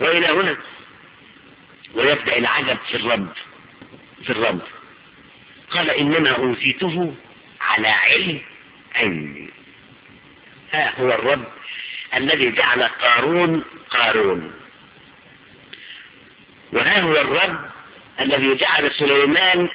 وإلى هنا. ويبدأ العجب في الرب قال إنما أوتيته على علم عندي. ها هو الرب الذي جعل قارون، وها هو الرب الذي جعل سليمان.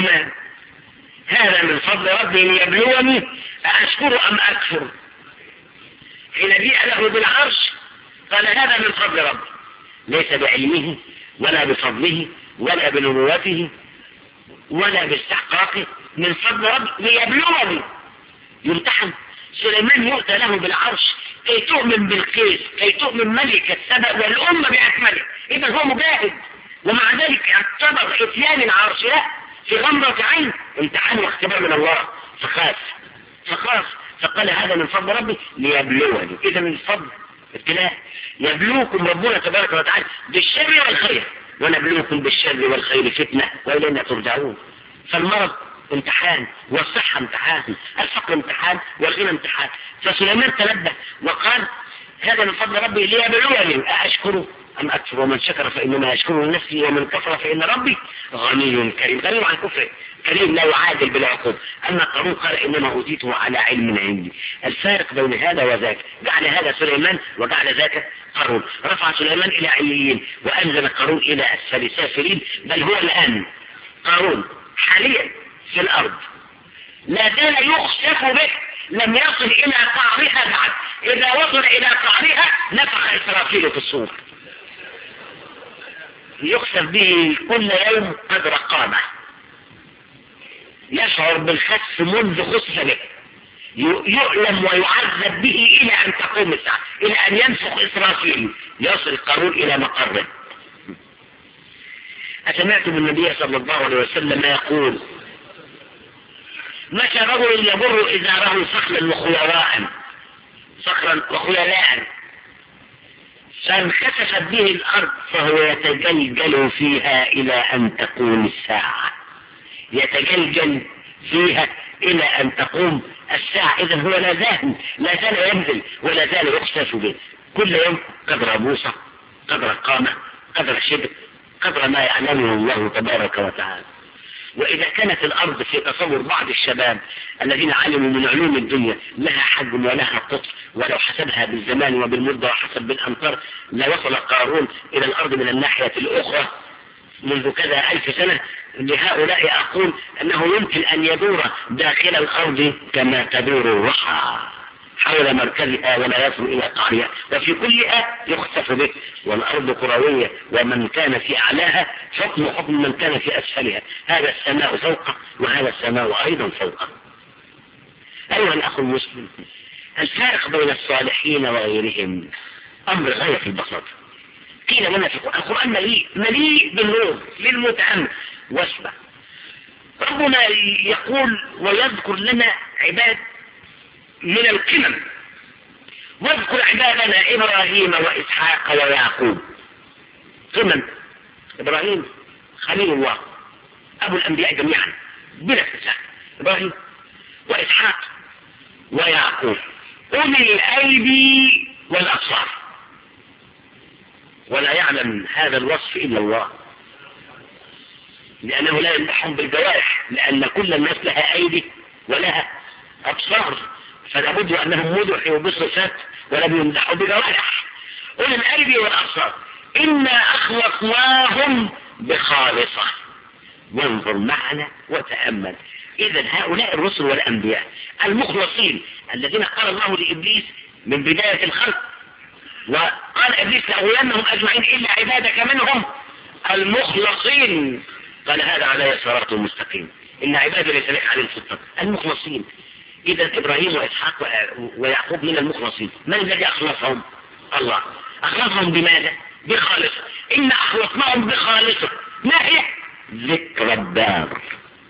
هذا من فضل ربي ليبلوني أشكر أم أكفر. حين جيء له بالعرش قال هذا من فضل ربي، ليس بعلمه ولا بفضله ولا بنبوته ولا باستحقاقه، من فضل ربي ليبلوني. يمتحن سليمان، يؤتى له بالعرش كي تؤمن بالقيس، كي تؤمن ملك السبأ والأمة بأكمله. إذا هو مجاهد، ومع ذلك اعتبر اتيان العرش لا في غمضة عين امتحان واختبار من الله، فخاف فقال هذا من فضل ربي ليبلوني. إذا من الفضل ابتلاء، يبلوكم ربنا تبارك وتعالى بالشر والخير، ونبلوكم بالشر والخير فتنة وإلينا ترجعون. فالمرض امتحان، والصحة امتحان، الفقر امتحان، والغنى امتحان. فسليمان تنبه وقال هذا من فضل ربي ليبلوني أأشكره أم أكفر، ومن شكر فإنما يشكر لنفسه ومن كفر فإن ربي غني كريم. غني عن كفره، كريم لا يعادل بالعقوب. أما قارون قال إنما أوتيته على علم عندي. الفارق بين هذا وذاك، جعل هذا سليمان وجعل ذاك قارون. رفع سليمان إلى عليين وأنزل قارون إلى أسفل سافلين. بل هو الآن قارون حاليا في الأرض لا زال يخسف به، لم يصل إلى قعرها بعد. إذا وصل إلى قعرها نفخ إسرافيل في الصور، يخسف به كل يوم قدر قامة. يشعر بالخسف منذ خسف به، يؤلم ويعذب به إلى أن تقوم الساعة، إلى أن ينفخ إسرافيل يصل قارون إلى مقره. أسمعتم النبي صلى الله عليه وسلم يقول مشى رجل يبر إزاره صخرا وخيلاء فانخسفت به الأرض فهو يتجلجل فيها إلى أن تقوم الساعة. يتجلجل فيها إلى أن تقوم الساعة. إذا هو لا زال ينزل ولا زال يخسف به كل يوم قدر بوصة، قدر قامة، قدر شبه، قدر ما يعلمه الله تبارك وتعالى. وإذا كانت الأرض في تصور بعض الشباب الذين علموا من علوم الدنيا لها حجم ولها قطر، ولو حسبها بالزمان وبالمدة وحسب بالأمطار لوصل قارون إلى الأرض من الناحية الأخرى منذ كذا 1000 سنة، لهؤلاء أقول أنه يمكن أن يدور داخل الأرض كما تدور الرحى حول مركزها ولا يصل إلى قعرها، وفي كلها يخسف به. والأرض كروية، ومن كان في أعلاها حكم من كان في أسفلها. هذا السماء فوقه وهذا السماء أيضا فوقه. أيها الأخ المسلم، الفارق بين الصالحين وغيرهم أمر غاية في البساطة. قيل لنا في القرآن مليء بالنور للمتأمل واسمع. ربنا يقول ويذكر لنا عباد من القمم، واذكر عبادنا إبراهيم وإسحاق ويعقوب. قمم، إبراهيم خليل الله أبو الأنبياء جميعا بلا استثناء، إبراهيم وإسحاق ويعقوب أولي الأيدي والأبصار. ولا يعلم هذا الوصف إلا الله، لأنه لا يمدحهم بالجوارح، لأن كل الناس لها أيدي ولها أبصار، فلا بد أنهم مدحوا بصفات ولم يمدحوا بجوارح. أولي الأيدي والأبصار إنا أخلصناهم بخالصة. وانظر معنا وتأمل. إذا هؤلاء الرسل والأنبياء المخلصين الذين قال الله لإبليس من بداية الخلق، وقال إبليس لأغوينهم أجمعين إلا عبادك منهم المخلصين، قال هذا علي صراط مستقيم، إن عبادي ليس لك عليهم سلطان. المخلصين. إذا إبراهيم وإسحاق ويعقوب من المخلصين. من الذي أخلصهم؟ الله. أخلصهم بماذا؟ بخالصة. إن أخلصناهم بخالصة. ما هي؟ ذكر الدار.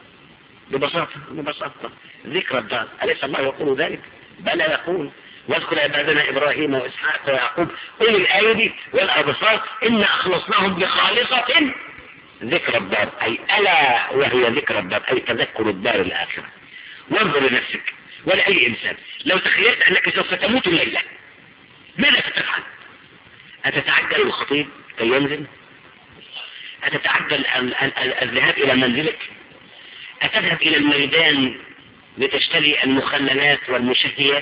ببساطة ذكر الدار. أليس الله يقول ذلك؟ بلى يقول واذكر عبادنا إبراهيم وإسحاق ويعقوب أولي الأيدي والأبصار إن أخلصناهم بخالصة ذكر الدار، أي ألا وهي ذكر الدار، أي تذكر الدار الآخرة. وانظر لنفسك ولأي إنسان، لو تخيلت أنك سوف تموت الليلة ماذا ستفعل؟ أتتعجل الخطيب كي ينزل؟ أتتعجل الذهاب إلى منزلك؟ أتذهب إلى الميدان لتشتري المخللات والمشهيات؟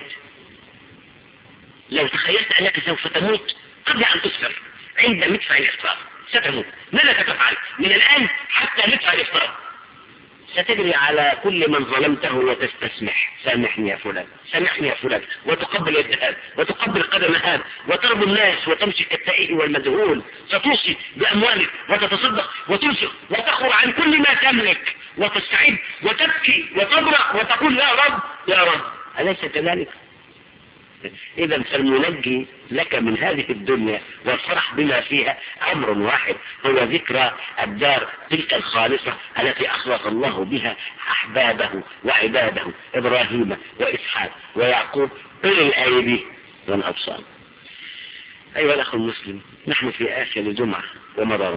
لو تخيلت أنك سوف تموت قبل أن تفطر عند مدفع الإفطار ستموت، ماذا ستفعل من الآن حتى مدفع الإفطار؟ ستجري على كل من ظلمته وتستسمح، سامحني يا فلان، سامحني يا فلان، وتقبل يد هذا وتقبل قدم هذا وترضي الناس وتمشي كالتائه والمذهول، ستوصي بأموالك وتتصدق وتنفق وتخر عن كل ما تملك وتستعد وتبكي وتبرأ وتقول يا رب يا رب، أليس كذلك؟ إذا فالمنجي لك من هذه الدنيا والفرح بما فيها أمر واحد، هو ذكرى الدار تلك الخالصة التي أخلص الله بها أحبابه وعباده إبراهيم وإسحاق ويعقوب أولي الأيدي والأبصار. أيها الأخ المسلم، نحن في آخر جمعة ومضى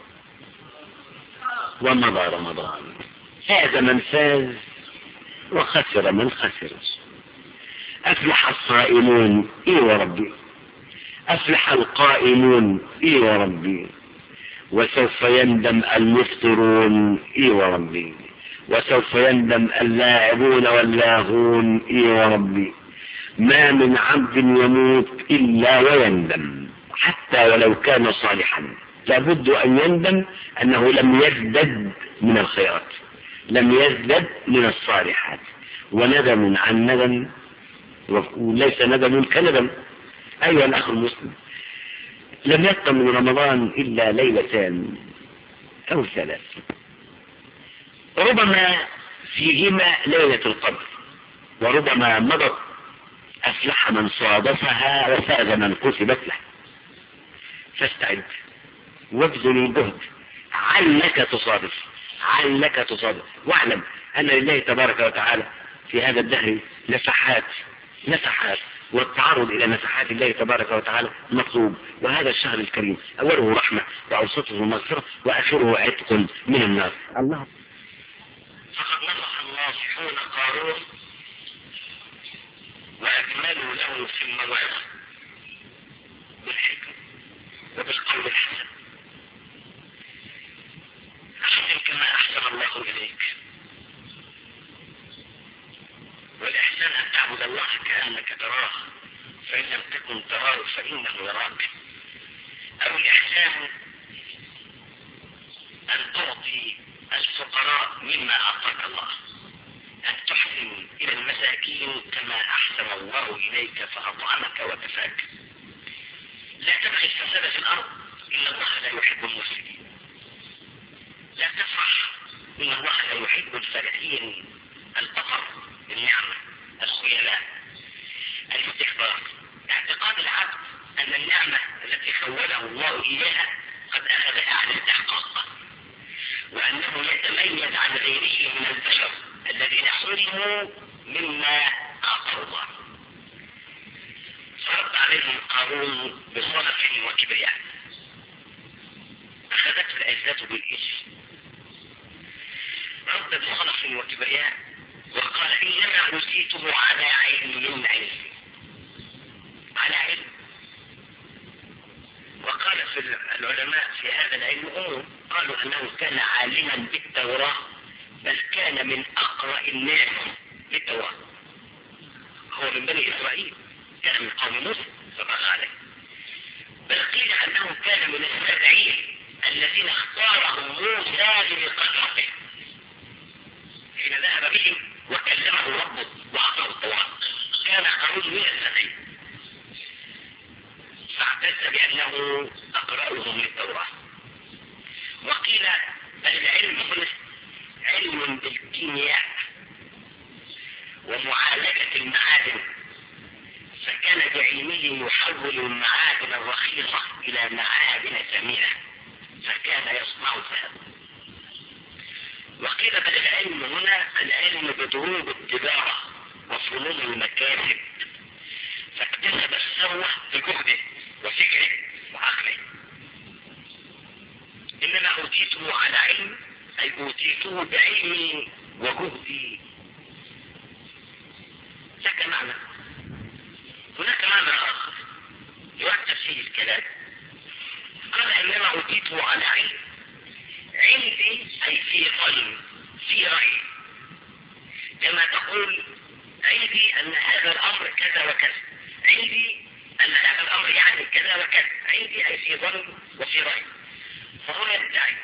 رمضان، فاز من فاز وخسر من خسر. أفلح الصائمون إيه وربي، أفلح القائمون إيه وربي، وسوف يندم المفطرون إيه وربي، وسوف يندم اللاعبون واللاغون إيه وربي. ما من عبد يموت إلا ويندم حتى ولو كان صالحا، لابد أن يندم أنه لم يزدد من الخيرات، لم يزدد من الصالحات، وندم عن ندم وليس ندم كندم. أيها الأخ المسلم، لم يبق من رمضان إلا ليلتان أو ثلاث، ربما فيهما ليلة القدر، وربما مضت أفلح من صادفها وفاز من كتبت له. فاستعد وابذل الجهد علك تصادف، واعلم أن لله تبارك وتعالى في هذا الدهر نفحات، والتعرض إلى نفحات الله تبارك وتعالى مطلوب. وهذا الشهر الكريم أوله رحمة وأوسطه مغفرة وآخره عتق من النار. الله فقد نصح الناصحون قارون وأكملوا له في الموعظة بالحكمة وبالقول الحسن. أحسن كما أحسن الله إليك، والإحسان أن تعبد الله كأنك تراه، فإن لم تكن تراه فإنه يراك. أو الإحسان أن تعطي الفقراء مما أعطاك الله، أن تحسن إلى المساكين كما أحسن الله إليك فأطعمك وكفاك. لا تبغي الفساد في الأرض، إن الله لا يحب المفسدين. لا تفرح، إن الله لا يحب الفرحين. البطر بالنعمة، الخيلاء، الاستكبار، اعتقاد العبد أن النعمة التي خوله الله إياها قد أخذها عن استحقاقه، وأنه يتميز عن غيره من البشر الذين حرموا مما أعطاه الله. فرد عليهم قارون بصنف وكبرياء، أخذته العزة بالإثم، رد بصنف وكبرياء وقال إنما أوتيته على علم، على علم. وقال في العلماء في هذا العلم قالوا أنه كان عالما بالتوراة، بل كان من أقرأ الناس بالتوراة. هو من بني إسرائيل، كان من قوم موسى فبغى عليه، بل قيل أنه كان من 70 الذين اختارهم موسى لقدرته حين ذهب بهم وكلمه ربه وأعطاه التوراة. كان قارون من 70، فاعتز بأنه أقرأهم للتوراة. وقيل بل العلم هنا علم بالكيمياء ومعالجة المعادن، فكان بعلمه يحول المعادن الرخيصة إلى معادن ثمينة، فكان يصنع الذهب. وقيل بل العلم هنا العلم بدروب التجارة وفنون المكاسب، فاكتسب الثروة بجهده وفكره وعقله. إنما أوتيته على علم أي أوتيته بعلمي وجهدي. لك معنى، هناك معنى آخر يرتب فيه الكلام. قال إنما أوتيته على علم. عندي أي في ظن، في رأي، كما تقول عندي أن هذا الأمر كذا وكذا، عندي أن هذا الأمر يعني كذا وكذا، عندي أي في ظن وفي رأي. فهو يدعي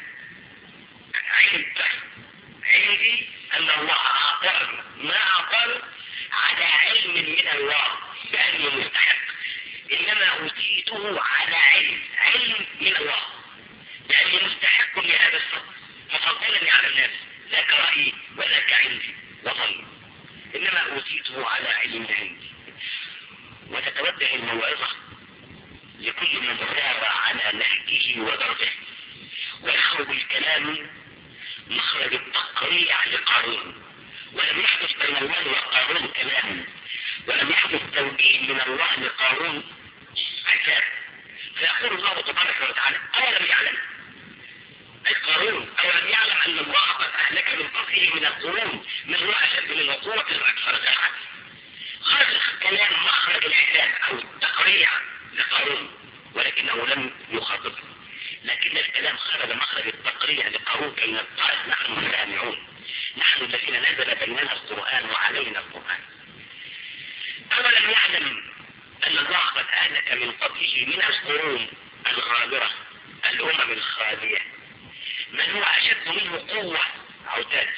عندي أن الله أعطاني ما أعطاني على علم من الله بأنه مستحق، إنما أوتيته على علم من الله لأني مستحق لهذا الفضل، ففضلني على الناس لا كرأيي ولا كعلمي وظني، إنما أوتيته على علم عندي. وتتوجه الموعظة لكل من سار على نهجه ودربه، ويخرج الكلام مخرج التقريع لقارون. ولم يحدث بين الله وقارون كلام، ولم يحدث توجيه من الله لقارون عتاب. فيقول الله تبارك وتعالى أولم يعلم أي قارون، أولم يعلم أن الله قد أهلك من قبله من القرون من هو أشد منه قوة وأكثر جرحا. خرج الكلام مخرج العتاب أو التقريع لقارون، ولكنه لم يخاطبه، لكن الكلام خرج مخرج التقريع لقارون كي نتعظ نحن السامعون، نحن الذين نزل بيننا القرآن وعلينا القرآن. أولم يعلم أن الله قد أهلك من قبله من القرون الغابرة الأمم الخالية من هو أشد منه قوة عتاد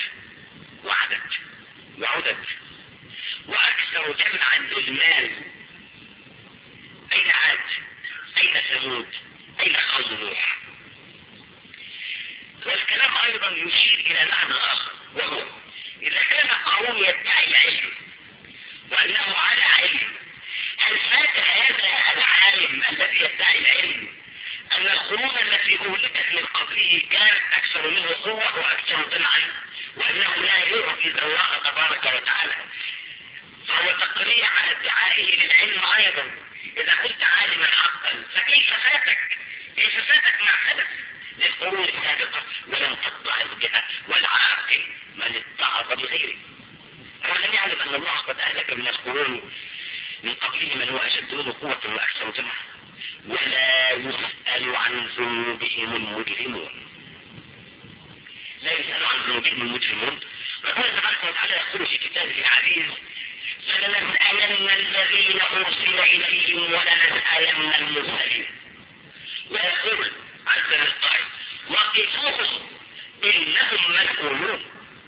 وعدد وأكثر جمعا للمال. أين عاد؟ أين ثمود؟ أين قوم نوح؟ والكلام أيضا يشير إلى معنى آخر، وهو إذا كان قارون يدعي العلم وأنه على علم، هل فات هذا العالم الذي يدعي العلم أن القرون التي أهلكت من قبله كانت أكثر منه قوة وأكثر جمعا، وأنه لا يعجز الله تبارك وتعالى؟ فهو تقريع على ادعائه للعلم أيضا. إذا كنت عالما حقا فكيف فاتك ما حدث للقرون السابقة ولم تطلع الجهة والعاقل من اتعظ بغيره؟ ولم يعلم أن الله قد أهلك من القرون من قبله من هو أشد منه قوة وأكثر جمعا ولا يسأل عن ذنوبهم المجرمون. لا يسأل عن ذنوبهم المجرمون. ربنا تبارك وتعالى يقول في كتابه العزيز فلنسألن الذين أرسل إليهم ولنسألن المرسلين. ويقول عز وجل وقفوهم إنهم مسؤولون.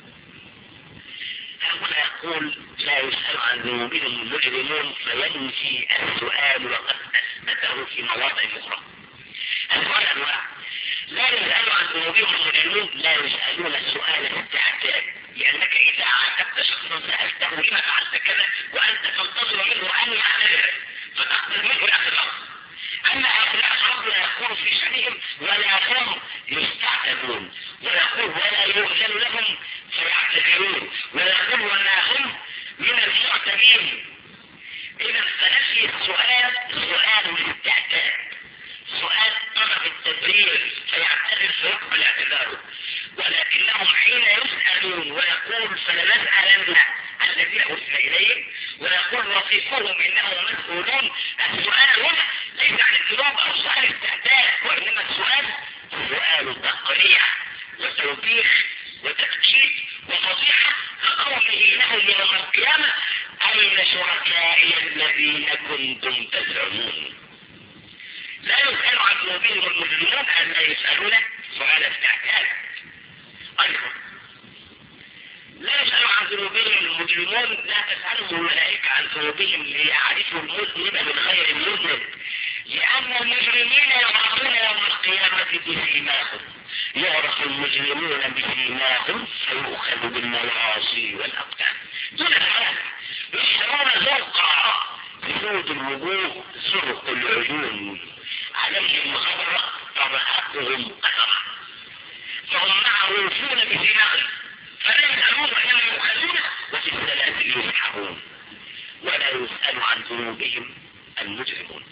هنا يقول لا يسأل عن ذنوبهم المجرمون فينفي السؤال وقد أثبته في مواضع أخرى. السؤال أنواع، لا يسأل عن ذنوبهم المجرمون لا يسألون السؤال استعتاب، لأنك إذا عاتبت شخصا سألته لما فعلت كذا وأنت تنتظر منه أن يعتذر فتقبل منه الاعتذار. أما هؤلاء ربنا يقول في شأنهم ولا هم يستعتبون، ويقول ولا يؤذن لهم فيعتذرون، ويقول ولا هم من المعتبين. إذا فنفي السؤال الاستعتاب، سؤال طلب التبرير فيعتذر فيقبل اعتذاره. ولكنهم حين يسألون ويقول فلنسألن الذين أرسل إليهم ويقول وصفوهم إنهم مسؤولون، السؤال هنا ليس عن الذنوب أو سؤال استعتاب، وإنما السؤال سؤال تقريع وتوبيخ وتفكيك وفضيحة كقوله لهم يوم القيامة أين شركائي الذين كنتم تزعمون. لا يسأل عن ذنوبهم المجرمون أن لا يسألون سؤال استعتاب. أيضا لا يسأل عن ذنوبهم المجرمون، لا تسألهم الملائكة عن ذنوبهم ليعرفوا المذنب من غير المذنب، لأن المجرمين يعرفون يوم القيامة بسيماهم، يعرف المجرمون بسيماهم فيؤخذ بالنواصي والأقدام دون هذا يشعرون زرقا بسود الوجوه زرق العيون عليهم غبرة طبعاتهم قدرة، فهم معروفون بسيماهم فلا يسألون وإنما يؤخذون وفي السلاسل يسحبون. ولا يسأل عن ذنوبهم المجرمون.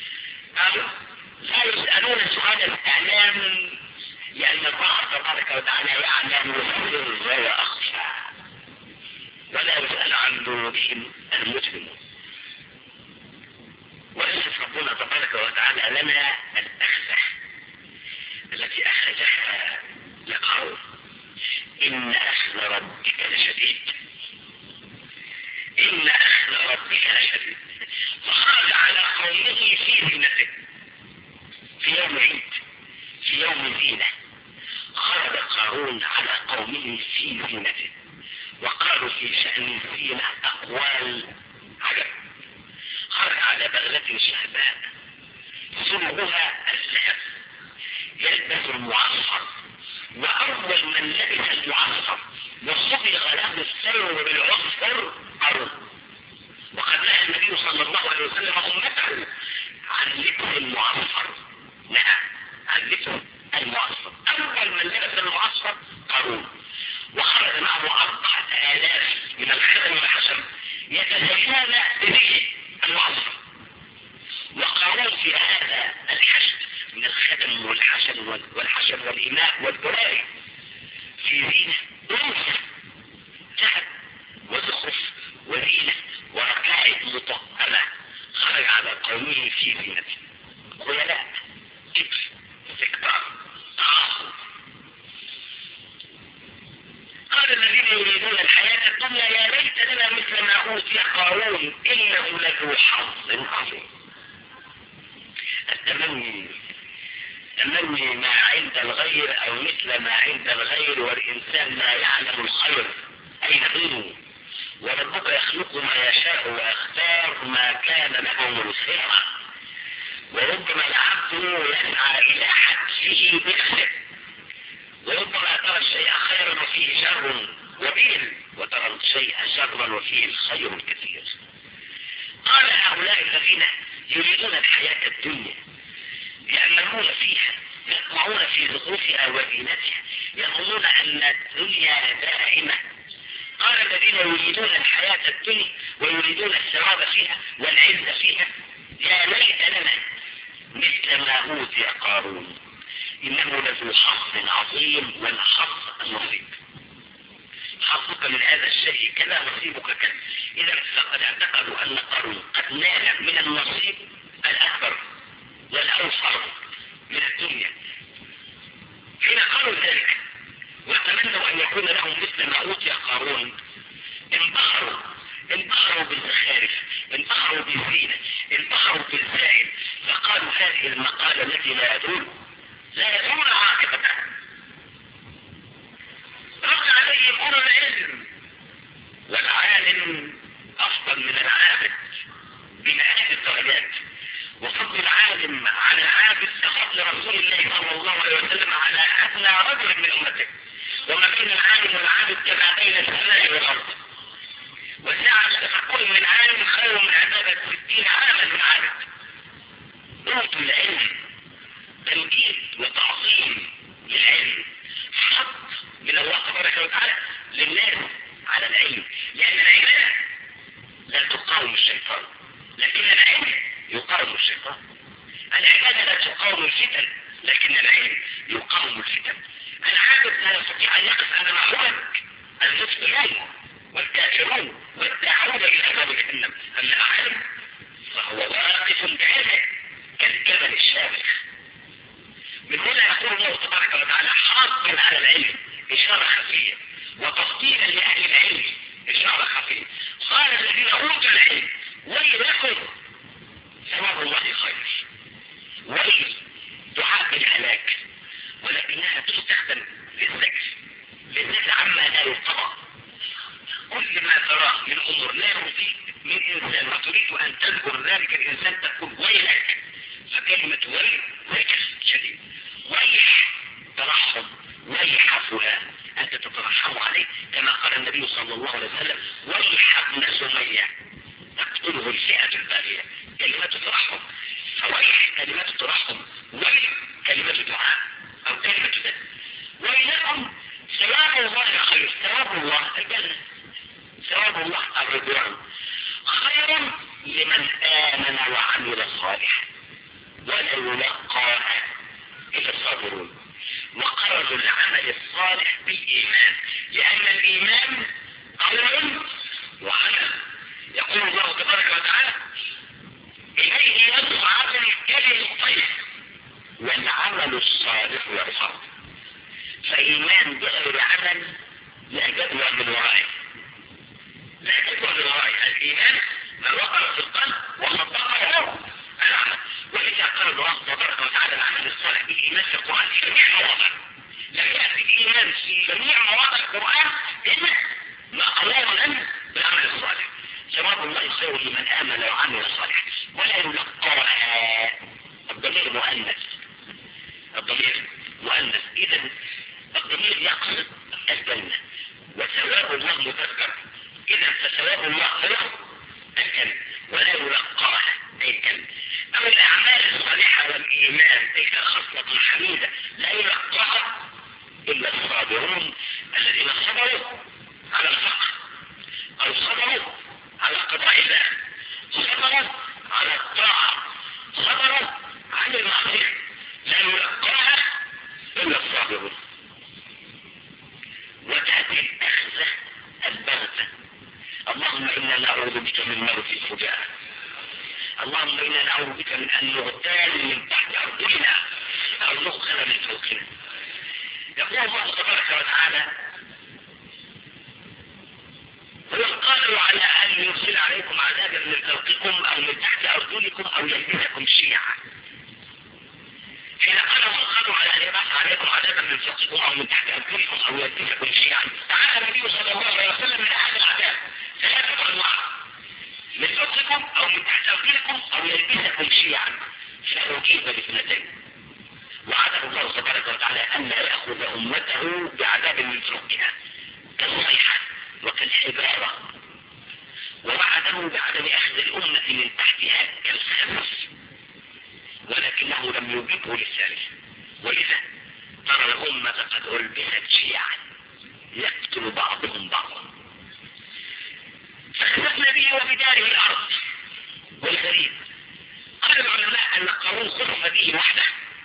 لا يسألون سؤال الاعلام لأن الله تبارك وتعالى يعلم السر وأخفى، ولا يسأل عن ذنوبهم المجرمون. ويصف ربنا تبارك وتعالى لنا الأخفى في يوم عيد، في يوم زينة، خرج قارون على قومه في زينته، وقالوا في شأن الزينة أقوال عجب. خرج على بغلة شهباء سمعها الذهب، يلبس المعصر، وأول من لبس المعصر وصبغ له الثوب بالعصفر قارون. وقد نهى النبي صلى الله عليه وسلم أمته عن لبس المعصر، نهى عن لبس المعصر. أول من لبس المعصر قارون، وخرج معه 4000 من الخدم والحشم يتزينون به المعصر. وقارون في هذا الحشد من الخدم والحشم والإماء والدراري في زينة أنس، ذهب وزخرف وزينة وركائب مطهرة، خرج على قومه في زينته. خيلاء، كبر، استكبار، تعاصب. قال الذين يريدون الحياة الدنيا يا ليت لنا مثل ما أوتي قارون إنه لذو حظ عظيم. التمني ما عند الغير أو مثل ما عند الغير، والإنسان لا يعلم الخير أين هو، وربك يخلق ما يشاء ويختار ما كان له مرسلا. وربما العبد يسعى إلى حدسه بنفسه، وربما ترى الشيء خيرا وفيه شر وبيل، وترى الشيء شرا وفيه الخير الكثير. قال هؤلاء الذين يريدون الحياة الدنيا يأملون فيها، يطمعون في زخرفها وزينتها، يظنون أن الدنيا دائمة. قال الذين يريدون الحياة الدنيا ويريدون الثواب فيها والعز فيها يا ليت لنا مثل ما أوتي قارون إنه لذو حظ عظيم. والحظ النصيب، حظك من هذا الشيء كذا، نصيبك كذا. إذا فقد اعتقدوا أن قارون قد نال من النصيب الأكبر والأوفر من الدنيا. حين قالوا ذلك وتمنوا أن يكون لهم مثل ما أوتي قارون انبهروا بالزخارف، انبهروا بالزينة، انبهروا بالزائد، فقالوا هذه المقالة التي لا يدور عاقبتها. رد عليهم أولو العلم، والعالم أفضل من العابد بمئات الدرجات، وفضل العالم على العابد كفضل رسول الله صلى الله عليه وسلم على أدنى رجل من أمته. وما بين العالم والعابد كما بين السماء والأرض، وساعة تفكر من عالم خير من عبادة 60 عاما من عابد. أوتوا العلم تمجيد وتعظيم للعلم، حق من الله تبارك وتعالى للناس على العلم، لأن العبادة لا تقاوم الشيطان، لكن العلم يقاوم الشيطان. العبادة لا تقاوم الفتن، لكن العلم يقاوم الفتن. العابد لا يستطيع أن يقف أمام حجج المسلمون والكافرون والداعون إلى عذاب جهنم، أما العالم فهو واقف بعلمه كالجبل الشامخ. من هنا يقول الله تبارك وتعالى حاضر على العلم إشارة خفية، وتفضيلا لأهل العلم إشارة خفية. قال الذين أوتوا العلم ويلكم ثواب الله خير. ويل دعاء بالهلاك، ولكنها تستخدم للزجر عما لا يرتضى. كل ما تراه من أمور لا يرضيك من إنسان وتريد أن تذكر ذلك الإنسان تقول ويلك، فكلمة ويل ذكر شديد. ويح ترحم، ويح فلان أنت تترحم عليه، كما قال النبي صلى الله عليه وسلم ويح ابن سمية تقتله الفئة الباغية. كلمة ترحم، فويح كلمة ترحم، ويل كلمة دعاء أو كلمة ذكر. ويلكم ثواب الله خير، ثواب الله الجنة، ثواب الله الرضوان، خير لمن آمن وعمل صالحا ولا يلقاها إلا الصابرون. وقرروا العمل الصالح بالإيمان، لأن الإيمان قول وعمل. يقول الله تبارك وتعالى إليه يصعد الكلم الطيب والعمل الصالح يرفعه. فإيمان بغير عمل لا جدوى من ورائه، لا جدوى من ورائه. الإيمان من وقع في القلب وصدقه العمل، وإذا قال الله تبارك وتعالى العمل الصالح بالإيمان في القرآن في جميع مواضع، لم يأتي الإيمان في جميع مواضع القرآن إلا مقرونا بالعمل الصالح. ثواب الله خير لمن آمن وعمل صالحا ولا يلقاها. الضمير مؤنث، الضمير مؤنث، إذا الضمير يقصد الجنة وثواب الله مذكر، إذا فثواب الله خير الجنة ولا يلقاها أي الجنة. أو الأعمال الصالحة والإيمان تلك خصلة حميدة لا يلقاها إلا الصابرون الذين صبروا على الفقر أو صبروا على قضاء الله، صبروا على الطاعة، صبروا عن المعصية، لا يلقاها إلا الصابرون. وتأتي الأخذة البغتة. اللهم إنا نعوذ بك من موت الفجاءة، اللهم إنا نعوذ بك من أن نغتال من تحت أرجلنا أو نغتال من فوقنا. يقول الله تبارك وتعالى وقالوا على أن يرسل عليكم عذابا من فوقكم أو من تحت أرجلكم أو يلبسكم شيعا. حين قالوا على أن يبعث عليكم عذابا من فوقكم أو من تحت أرجلكم أو يلبسكم شيعا، تعالى النبي صلى الله عليه وسلم من أحد العذاب ثلاثة أنواع: من فوقكم أو من تحت أرجلكم أو يلبسكم شيعا، فأجيب باثنتين. وعده الله تبارك وتعالى أن لا يأخذ أمته بعذاب من فوقها كالصيحة وكالحبارة، ووعده بعدم أخذ الأمة من تحتها كالخبز، ولكنه لم يجبه للثالث. ولذا ترى الأمة قد ألبست شيعا يقتل بعضهم بعضا. فخسفنا به وبداره الأرض. والغريب قال العلماء أن قارون خسف به وحده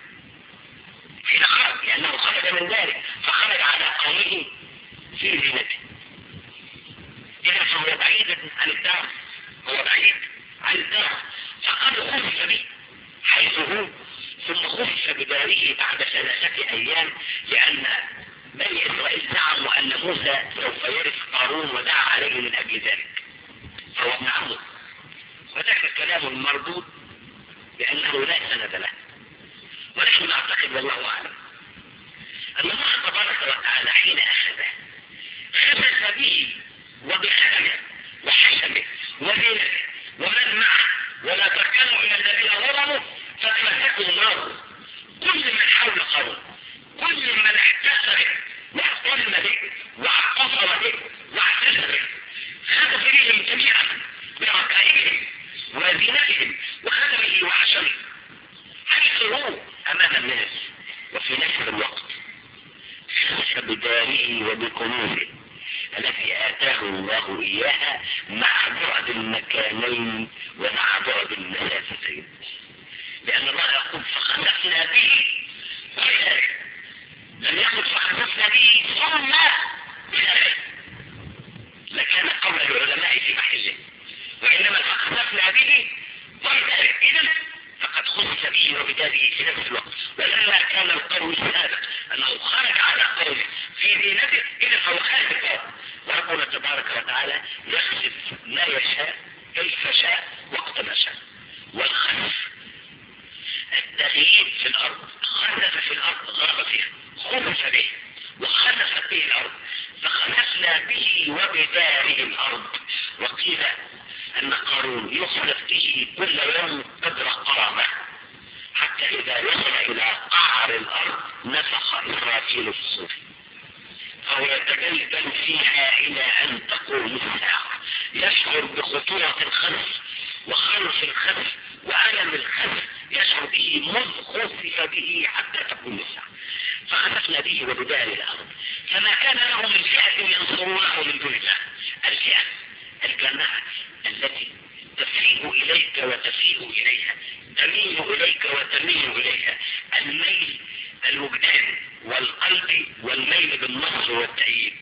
حين خرج، لأنه خرج من ذلك فخرج على قومه في زينته. إذا فهو بعيد عن الدار، هو بعيد عن الدار، فقد خسف به حيث هو، ثم خسف بداره بعد 3 أيام، لأن بني إسرائيل زعموا أن موسى سوف يرث قارون ودعا عليه من أجل ذلك، فهو ابن عمه. وذاك الكلام المردود لأنه لا سند له. ونحن نعتقد والله أعلم أن الله تبارك وتعالى حين أخذه خسف به وبخدمه وحشمه وزينته ومن معه، ولا تركنوا إلى الذين ظلموا فتمسكوا النار. كل من حول قارون، كل من احتسب واحتلم به واعتصم به واعتز به، خسف بهم جميعا بركائهم وزينتهم وخدمه وحشمه، حيث هو أمام الناس. وفي نفس الوقت خسف بداره وبكنوزه التي آتاه الله إياها مع بعد المكانين ومع بعد المسافتين، لأن الله يقول فخسفنا به وبداره، لم يقل فخسفنا به ثم بداره، لكان قول العلماء في محله، وإنما فخسفنا به وبداره. إذن فقد خسف به وبداره في نفس الوقت. ولما كان القول السابق أنه خرج على قوله في زينته، إذا فهو خارج القول. وربنا تبارك وتعالى يخسف ما يشاء كيف شاء وقت ما شاء. والخسف التغيير في الأرض، خسف في الأرض غاب فيها، خسف به وخسفت به الأرض، فخسفنا به وبداره الأرض. وقيل أن قارون يخسف به كل يوم قدر قامة، حتى إذا وصل إلى قعر الأرض نفخ إسرافيل في الصور، فهو يتجلجل فيها إلى أن تقوم الساعة، يشعر بخطورة الخسف وخلف الخسف وألم الخسف، يشعر به مذ خسف به حتى تقوم الساعة. فخسفنا به وبداره الأرض، فما كان له من فئة ينصرونه من دون الله. الفئة الجماعة التي تفيء إليك وتفيء إليها، تميل إليك وتميل إليها، الميل الوجدان والقلب والميل بالنصر والتأييد،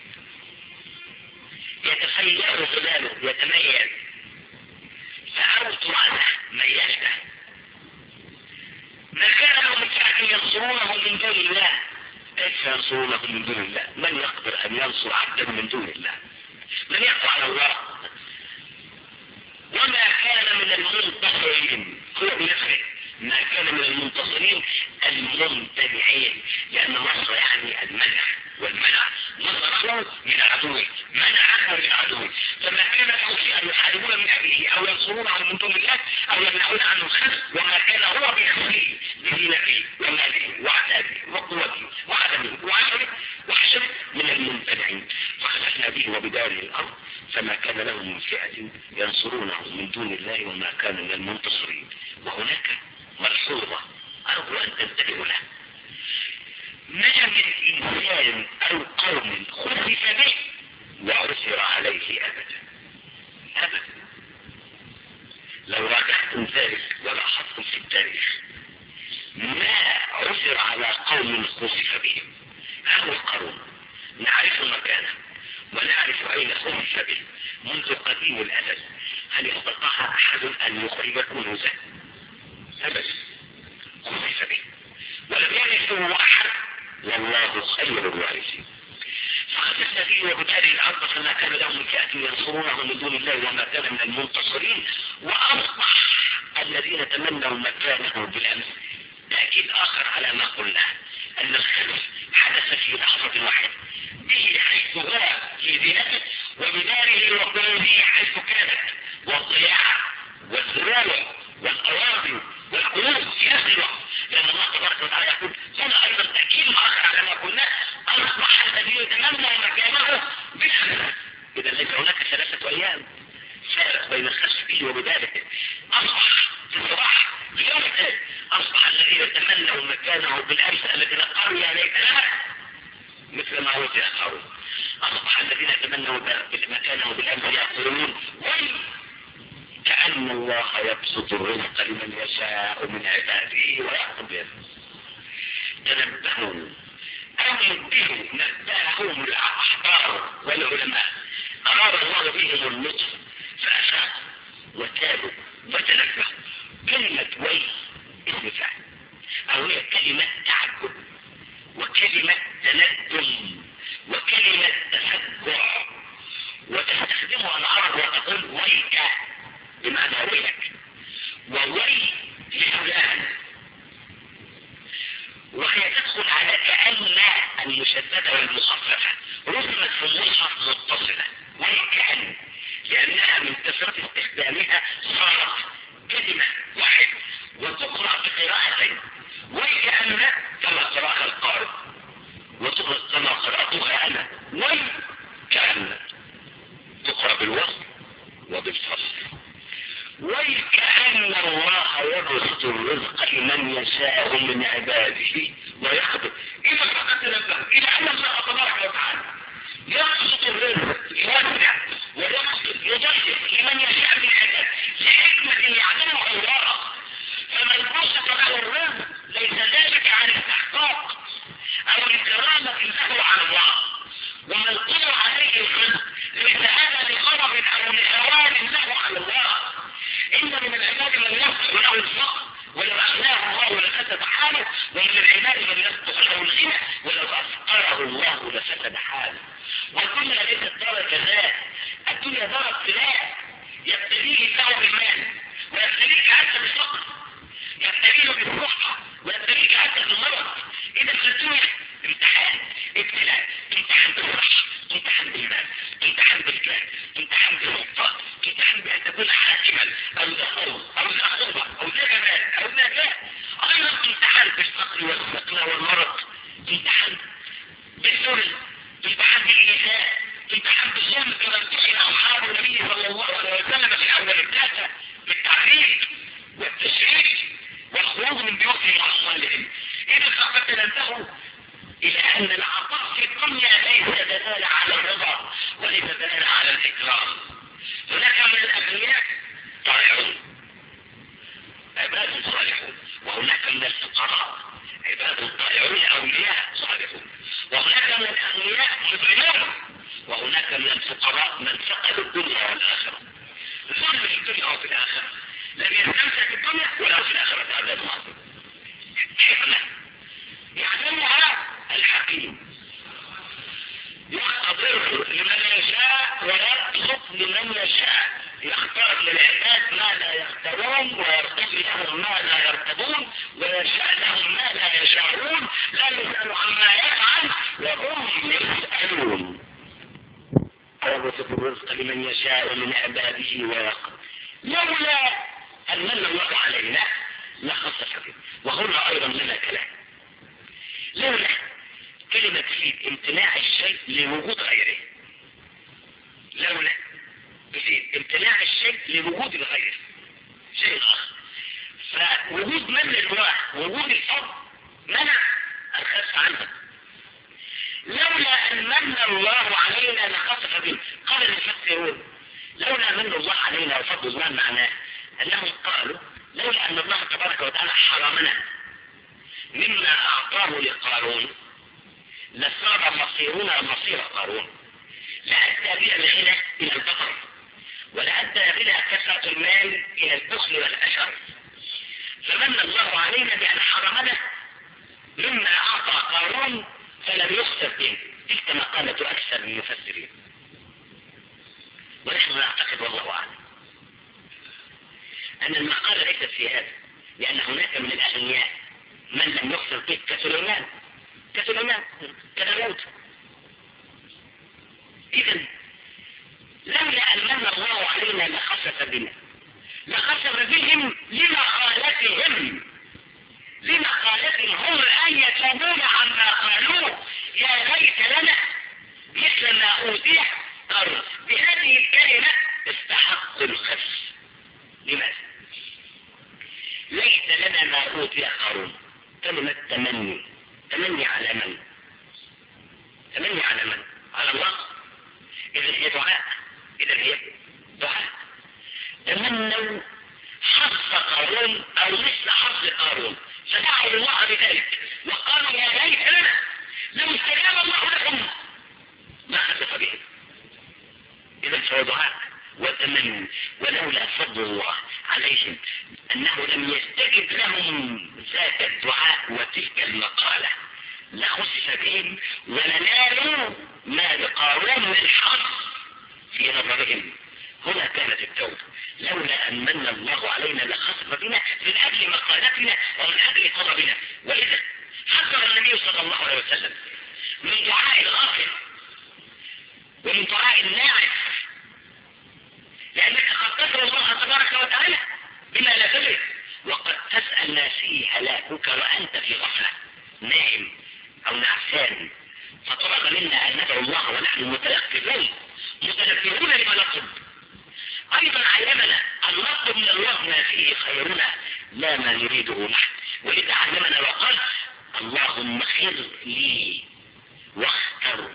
يتفيأ ظلاله يتميز، فأوت رأسه ميزته. ما كان له من فئة ينصرونه من دون الله. كيف ينصرونه من دون الله؟ من يقدر أن ينصر عبدا من دون الله؟ من يقدر على الله؟ وما كان من المنتصرين، هو بنفسه ما كان من المنتصرين الممتنعين، لأن نصر يعني المنع والمنع، نصره من عدوه، منعه من عدوه. فما كان له في أن يحاربون من أبيه أو ينصرونه من دون الله أو يمنعون عنه الخير، وما كان هو بنفسه بدينته وماله وعتابه وقوته وعدمه وعمله وحشره من الممتنعين. فخسفنا به وبداره الأرض فما كان له من فئة ينصرونه من دون الله وما كان من المنتصرين. وهناك ملحوظة أرجو أن تنتبهوا لها: ما من إنسان أو قوم خسف به وعثر عليه أبدا أبدا. لو راجعتم ذلك ولاحظتم في التاريخ ما عثر على قوم خسف بهم. هذا القوم نعرف مكانه ونعرف أين خسف به منذ قديم الأزل. هل استطاع أحد أن يخرج كنوزه؟ أبدا، خسف به ولم يرثه أحد، والله خير الوارثين. فخسفنا به وبداره الأرض فما كان لهم فئة ينصرونه من دون الله وما كان من المنتصرين. وأصبح الذين تمنوا مكانه بالأمس تأكيد آخر على ما قلناه، أن الخسف حدث في لحظة واحدة به حيث هو في ذاته وبداره وقلوبه حيث كانت، والضياع والزروع والأراضي والقلوب في نفس الوقت. لأن الله تبارك وتعالى يقول هنا أيضا تأكيد آخر على ما قلناه: أصبح الذين تمنوا مكانه بالأمس. إذا ليس هناك 3 أيام فارق بين الخسف به وبداره. أصبح في الصباح في يوم الثالث أصبح الذين تمنوا مكانه بالأمس الذين قالوا يا ليتنا مثل ما وجه قالوا. أصبح الذين تمنوا مكانه بالأمس يقولون كأن الله يبسط الرزق لمن يشاء من عباده ويقدر. تنبهوا أو ينبهوا نبههم الأحبار والعلماء، أراد الله بهم اللطف فأفاقوا وتابوا وتنبهوا. كلمة وي اسم فعل، أو هي كلمة تعجب وكلمة تندم وكلمة تفجع، وتستخدمها العرب وتقول ويك بمعنى ويلك ووي لفلان، وهي تدخل على كأن المشددة والمخففة رسمت في المصحف متصلة وكأن، لأنها من كثرة استخدامها صارت كلمة واحد وتقرأ بقراءتين، وكأن كما قرأها القارئ وتقرأ كما قرأتها أنا وكأن، تقرأ بالوصل وبالفصل. وكأن الله يبسط الرزق لمن يشاء من عباده ويقدر. إذا فقط تنبه إلى أن الله تبارك وتعالى يبسط الرزق يوسع ويبسط يضيق لمن يشاء من عباده لحكمة يعلمها الله. فمن بسط له الرزق ليس ذلك عن استحقاق أو الكرامة له على الله، ومن قدر عليه الرزق ليس هذا لغرض أو لهوان له على الله. إن من العباد من يصدق له الفقر ولو أغناه الله لفسد حاله، ومن العباد من يصدق له الغنى ولو أفقره الله لفسد حاله. والدنيا ليست دار جزاء، الدنيا دار ابتلاء يبتليه الله بالمال ويبتليك حتى بالفقر، يبتليه بالصحة ويبتليك حتى بالمرض. إذا في الدنيا امتحان ابتلاء، امتحان بالصحة، امتحان بالمال، امتحان بالجاه، امتحان بالسلطان، امتحان بأن تكون حاكما أو ذا أو ذا خطبة أو ذا جمال أو ذا جاه، أيضا امتحان بالفقر والسقنة والمرض، امتحان بالذل، امتحان بالإيذاء، امتحان بالظلم كما امتحن أصحاب النبي صلى الله عليه وسلم في أول الثلاثة بالتعذيب والتشريك والخروج من بيوتهم وأموالهم. إذا فقد تنبهوا إلى أن العطاء في الدنيا ليس دلالة على الرضا وليس دلالة على الإكرام. هناك من الأغنياء طائعون عباد صالحون، وهناك من الفقراء عباد طائعون أولياء صالحون، وهناك من الأغنياء مظلمون، وهناك من الفقراء من فقدوا الدنيا والآخرة. الظلم في الدنيا وفي الآخرة لم يستمتع في الدنيا ولا في الآخرة عذاب عظيم. حكمة يعلمها الحكيم، يقدر لمن يشاء ويبسط لمن يشاء، يختار للعباد ما لا يختارون ويرتضي يملي لهم ما لا يرتضون ويشاء لهم ما لا يشاءون لا يسأل عما يفعل وهم يسألون. ويبسط الرزق لمن يشاء من عباده ويقدر لولا أن من الله علينا لخصص به. وهنا أيضا لنا كلام. لولا كلمة تفيد امتناع الشيء لوجود غيره. لولا تفيد امتناع الشيء لوجود غيره شيء آخر. فوجود من الله ووجود الفضل منع الخف عنه. لولا أن من الله علينا لخسف به. قال المفسرون لولا من الله علينا وفضل الله معناه أنهم قالوا لولا أن الله تبارك وتعالى حرمنا مما أعطاه لقارون لصار مصيرنا مصير قارون. لأدى بنا الغنى إلى الفقر ولأدى بنا كثرة المال إلى البخل والأشر. فمن الله علينا بأن حرمنا مما أعطى قارون فلم يخسر به. تلك مقالة أكثر المفسرين ونحن نعتقد والله أعلم أن المقالة ليست في هذا، لأن هناك من الأغنياء من لم يخسر به كسليمان كداود. إذن لولا أن من الله علينا لخسف بنا لخسف بهم لمقالتهم هم الآن يتوبون عما قالوه يا ليت لنا مثل ما أوتي قارون. بهذه الكلمة استحق الخس. لماذا؟ ليت لنا ما أوتي قارون كلمة تمني على من؟ تمني على من؟ على الله. إذن هي دعاء. تمنوا حظ قارون أو مثل حظ قارون فدعوا الله بذلك وقالوا يا ليت لنا لو استجاب الله لهم ما خسف بهم. إذن فهو دعاء وتمنوا. ولولا فضل الله عليهم أنه لم يستجب لهم ذات الدعاء وتلك المقالة لخسف بهم ولنالوا ما لقارون من حظ في نظرهم. هنا كانت التوبة. لولا أن من الله علينا لخسف بنا من أجل مقالتنا ومن أجل طلبنا. وإذا حذر النبي صلى الله عليه وسلم من دعاء الغافل ومن دعاء الناعم، لأنك قد تسأل الله تبارك وتعالى بما لا تدرك وقد تسأل ناسيه هلاكك وأنت في غفلة نائم أو نعسان. فطلب منا أن ندعو الله ونحن متيقظون لما نطلب. أيضا علمنا أن نطلب من الله ما فيه خيرنا لا ما نريده نحن. وإذا علمنا وقال اللهم خير لي واختر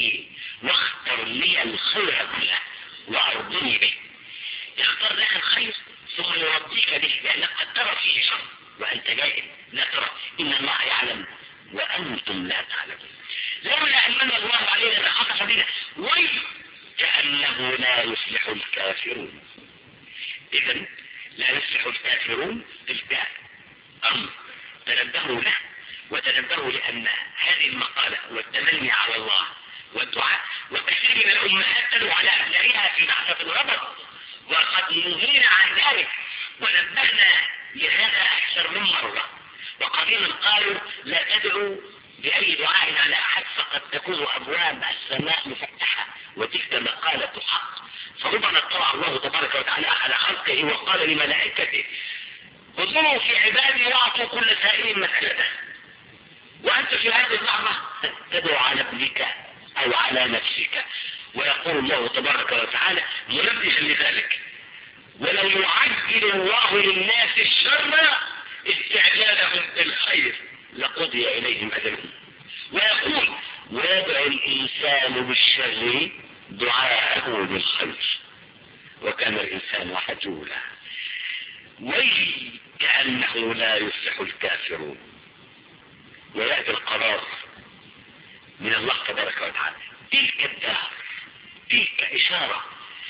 لي الخير كله وأرضني به. اختار لك الخير ثم يرضيك به لأنك قد ترى فيه شر وأنت جاهل لا ترى. إن الله يعلم وأنتم لا تعلمون. لولا أن من الله علينا لخسف بنا كأنه لا يفلح الكافرون. إذن لا يفلح الكافرون بالباء أمر تنبهوا له وتنبهوا لأن هذه المقالة والتمني على الله والدعاء وكثير من الأمهات تدعو على أبنائها في لحظة الغضب وقد نهينا عن ذلك ونبهنا لهذا أكثر من مرة. وقليلا قالوا لا تدعوا بأي دعاء على أحد فقد تكون أبواب السماء مفتحة وتلك مقالة حق. فربما اطلع الله تبارك وتعالى على خلقه وقال لملائكته انظروا في عبادي واعطوا كل سائل مسألته وأنت في هذه اللحظة تدعو على ابنك أو على نفسك. ويقول الله تبارك وتعالى منبها لذلك ولو يعجل الله للناس الشر استعجالهم بالخير لقضي إليهم أجلهم. ويقول ويدعو الإنسان بالشر دعاءه بالخير وكان الإنسان عجولا. كأنه لا يفلح الكافرون. ويأتي القرار من الله تبارك وتعالى. تلك الدار تلك إشارة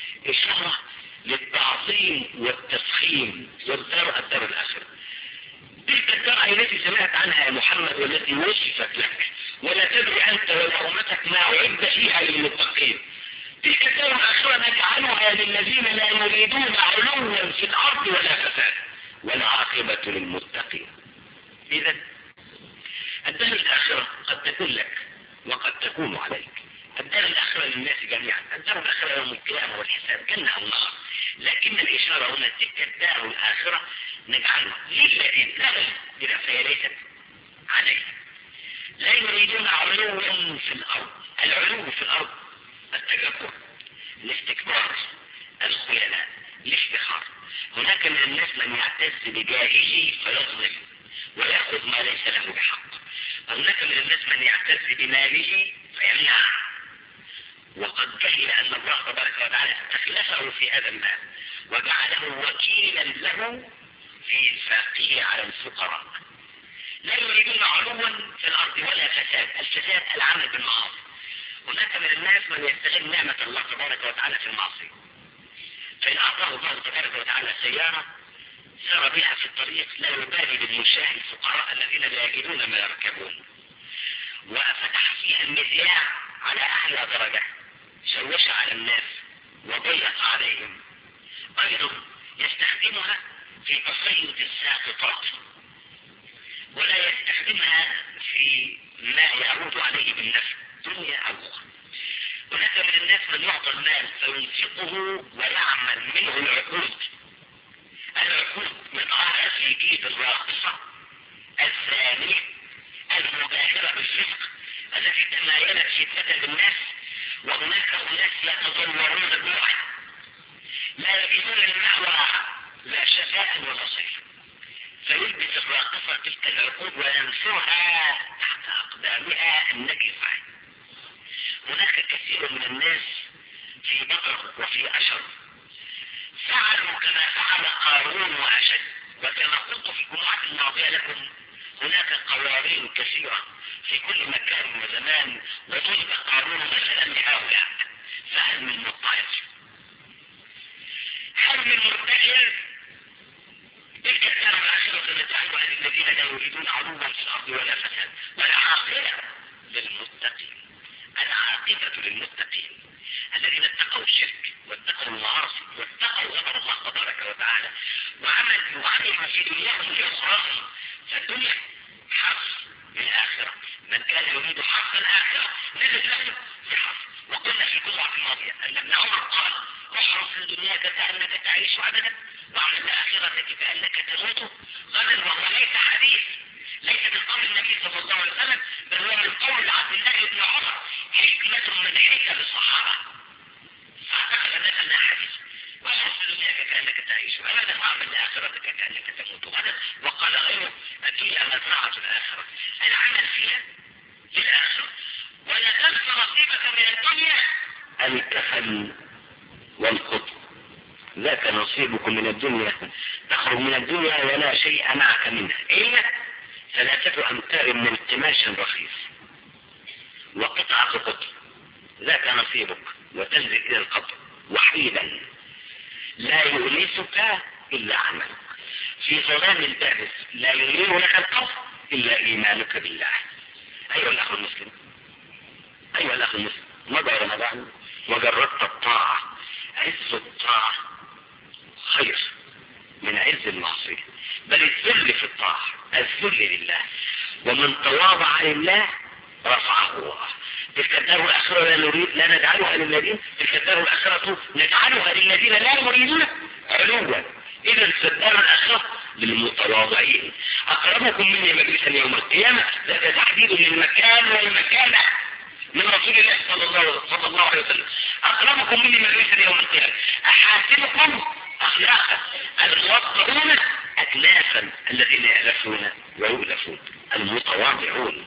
للتعظيم والتسخيم والدار الدار الآخرة. تلك الدار التي سمعت عنها يا محمد والتي وصفت لك ولا تدري أنت ولا أمتك ما أعد فيها للمتقين. تلك الدار الآخرة نجعلها للذين لا يريدون علوا في الأرض ولا فساد والعاقبة للمتقين. إذا الدار الآخرة قد تكون لك وقد تكون عليك. الدار الآخرة للناس جميعا، الدار الآخرة يوم القيامة والحساب، جنة أو نار. لكن الإشارة هنا تلك الدار الآخرة نجعلها للذين لا إذا فهي ليست عليه. لا يريدون علوا في الأرض. العلو في الأرض التجبر، الاستكبار، الخيلاء، الافتخار. هناك من الناس من يعتز بجاهه فيظلم ويأخذ ما ليس له بحق. هناك من الناس من يعتز بماله فيمنع، وقد جهل أن الله تبارك وتعالى استخلفه في هذا المال وجعله وكيلا له في إنفاقه على الفقراء. لا يريدون علوا في الأرض ولا فساد. الفساد العمل بالمعاصي. هناك من الناس من يستغل نعمة الله تبارك وتعالى في المعصية، فإن أعطاه الله تبارك وتعالى سيارة سار بها في الطريق لا يبالي بالمشاة الفقراء الذين لا يجدون ما يركبون، وفتح فيها المذياع على أعلى درجة، شوش على الناس وضيق عليهم. أيضا يستخدمها في تصيد الساقطات، ولا يستخدمها في ما يعود عليه بالنفع دنيا أو أخرى. هناك من الناس من يعطى المال فينفقه ويعمل منه العقود. العقود يضعها في جيب الراقصة الزانية المباهرة بالفسق التي تمايلت فتنة للناس. وهناك أناس يتضررون الجوع لا يجدون المأوى لا شفاء ولا صيف، فيلبس الراقصة تلك العقود وينثرها تحت أقدامها النجفة. هناك كثير من الناس في بقر وفي أشر فعلوا كما فعل قارون وأشد. وكما قلت في الجمعة الماضية لكم هناك قوارين كثيرة في كل مكان وزمان، وضرب قارون مثلا لهؤلاء. فهل من مضطهد؟ هل من مرتهل؟ تلك الدار الآخرة نجعلها للذين لا يريدون علوا في الأرض ولا فساد والعاقبة للمتقين. العاقبة للمتقين الذين اتقوا الشرك واتقوا المعاصي واتقوا غضب الله تبارك وتعالى وعملوا في دنياهم لأخراهم. فالدنيا حرف للآخرة. من كان يريد حرف الآخرة نزل له في حرف. وقلنا في الجمعة الماضية أن ابن عمر قال: احرص الدنيا كأنك تعيش عبدا وعمل الآخرة كأنك تموت غدا. وهو ليس حديث، ليس من قول النبي صلى الله عليه وسلم، بل هو من قول عبد الله بن عمر، حكمة من حكم الصحابة. فاعتقد الناس انها حديث. واحرص الدنيا كأنك تعيش ابدا واعمل الآخرة كأنك تموت غدا. وقال غيره: الدنيا مزرعة الآخرة، العمل فيها للآخرة ولا تنس نصيبك من الدنيا. الكفل والقطب، ذاك نصيبكم من الدنيا، تخرج من الدنيا ولا شيء معك منها إلا 3 أمتار من القماش رخيص وقطعة قطر، ذاك نصيبك وتنزل إلى القبر وحيدا لا يؤنسك إلا عملك في ظلام البارز لا ينير لك القبر إلا إيمانك بالله. أيها الأخ المسلم، أيها الأخ المسلم، مضى رمضان وجربت الطاعة. عز الطاعة خير من عز المعصية، بل الذل في الطاعة، الذل لله. ومن تواضع لله رفعه الله. تلك الدار الآخرة لا نجعلها للذين، تلك الدار الآخرة نجعلها للذين لا يريدون علوا. إذا الدار الآخرة للمتواضعين. أقربكم مني مجلسا يوم القيامة، ذاك تحديد للمكان والمكانة من رسول الله صلى الله عليه وسلم. أقربكم مني مجلسا يوم القيامة أحاسبكم أخلاقا، الموضعون أكنافا الذين يألفون ويؤلفون، المتواضعون.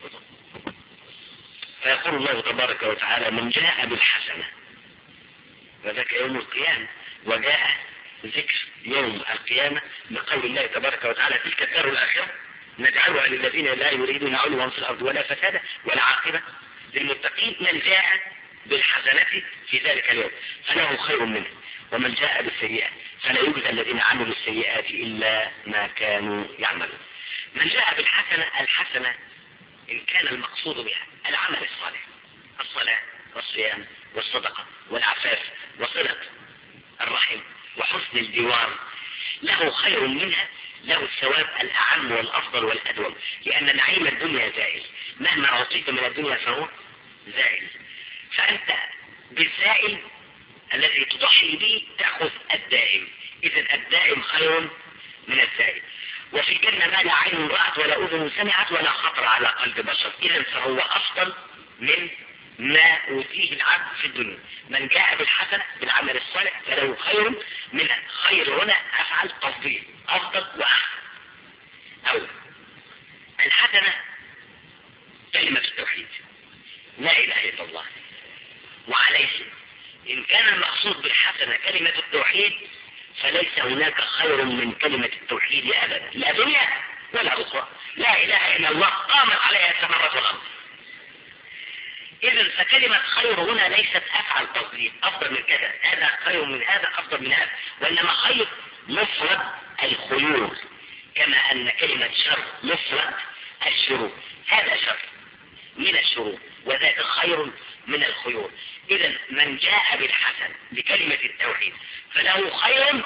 فيقول الله تبارك وتعالى: من جاء بالحسنة، وذاك يوم القيامة، وجاء ذكر يوم القيامة بقول الله تبارك وتعالى: تلك الدار الآخرة نجعلها للذين لا يريدون علوا في الأرض ولا فسادا والعاقبة للمتقين. من جاء بالحسنة في ذلك اليوم فله خير منه، ومن جاء بالسيئة فلا يجزى الذين عملوا السيئات إلا ما كانوا يعملون. من جاء بالحسنة، الحسنة إن كان المقصود بها العمل الصالح، الصلاة والصيام والصدقة والعفاف وصلة الرحم وحسن الجوار، له خير منها، له الثواب الأعم والأفضل والأدوم، لأن نعيم الدنيا زائل، مهما أعطيت من الدنيا فهو زائل. فأنت بالزائل الذي تضحي به تأخذ الدائم، إذن الدائم خير من الزائل. وفي الجنة ما لا عين رأت ولا أذن سمعت ولا خطر على قلب بشر، إذن فهو أفضل من ما أوتيه العبد في الدنيا. من جاء بالحسنة بالعمل الصالح فله خير منها، خير هنا أفعل تفضيل، أفضل وأحسن. أو الحسنة كلمة التوحيد لا إله إلا الله، وعليه إن كان المقصود بالحسنة كلمة التوحيد فليس هناك خير من كلمة التوحيد أبدا، لا دنيا ولا أخرى. لا إله إلا الله قامت عليها السماوات والأرض. إذن فكلمة خير هنا ليست أفعل تفضيل، أفضل من كذا، هذا خير من هذا، أفضل من هذا، وإنما خير مفرد الخيور، كما أن كلمة شر مفرد الشرور، هذا شر من الشرور وذاك خير من الخيور. إذن من جاء بالحسن بكلمة التوحيد فله خير،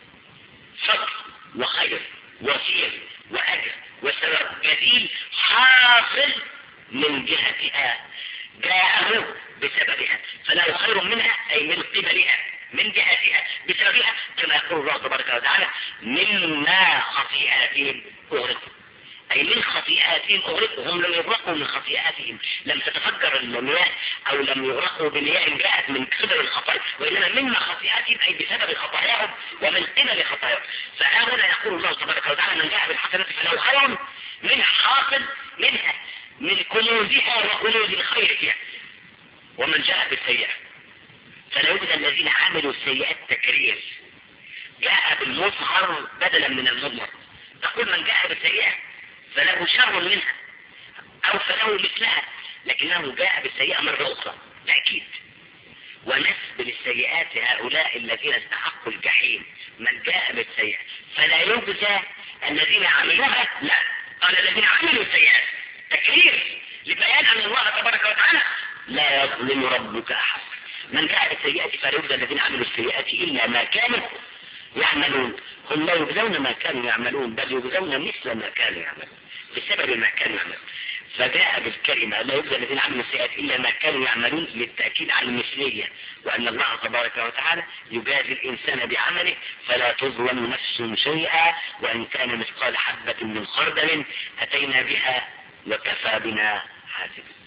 فضل وخير وسير وأجر وسبب جزيل حاصل من جهتها، جاءه بسببها، فله خير منها أي من قبلها، من جهتها بسببها، كما يقول الله تبارك وتعالى مما خطيئاتهم أغرقوا، أي من خطيئاتهم أغرقوا، هم لم يغرقوا من خطيئاتهم، لم تتفجر المياه أو لم يغرقوا بمياه جاءت من كبر الخطايا، وإنما مما خطيئاتهم أي بسبب خطاياهم ومن قبل خطاياهم. فهنا يقول الله تبارك وتعالى من جاء بالحسنة فله خير من حاصل منها، من كنوزها وكنوز الخير فيها. ومن جاء بالسيئة فلا يوجد الذين عملوا السيئات تكرير، جاء بالمظهر بدلا من المضمر، تقول من جاء بالسيئة فله شر منها أو فله مثلها، لكنه جاء بالسيئة مرة أخرى تأكيد. ونسب للسيئات هؤلاء الذين استحقوا الجحيم، من جاء بالسيئة فلا يجزى الذين عملوها، لا، قال الذين عملوا السيئات تكرير لبيان أن الله تبارك وتعالى لا يظلم ربك أحد. من جاء بالسيئات فلا يجزى الذين عملوا السيئات إلا ما كانوا يعملون، هم لا يجزون ما كانوا يعملون بل يجزون مثل ما كانوا يعملون بسبب ما كانوا يعملون. فجاء بالكلمة لا يجزى الذين عملوا السيئات إلا ما كانوا يعملون للتأكيد على المثلية، وأن الله تبارك وتعالى يجازي الإنسان بعمله فلا تظلم نفس شيئا، وإن كان مثقال حبة من خردل أتينا بها وكفى بنا حاسبا.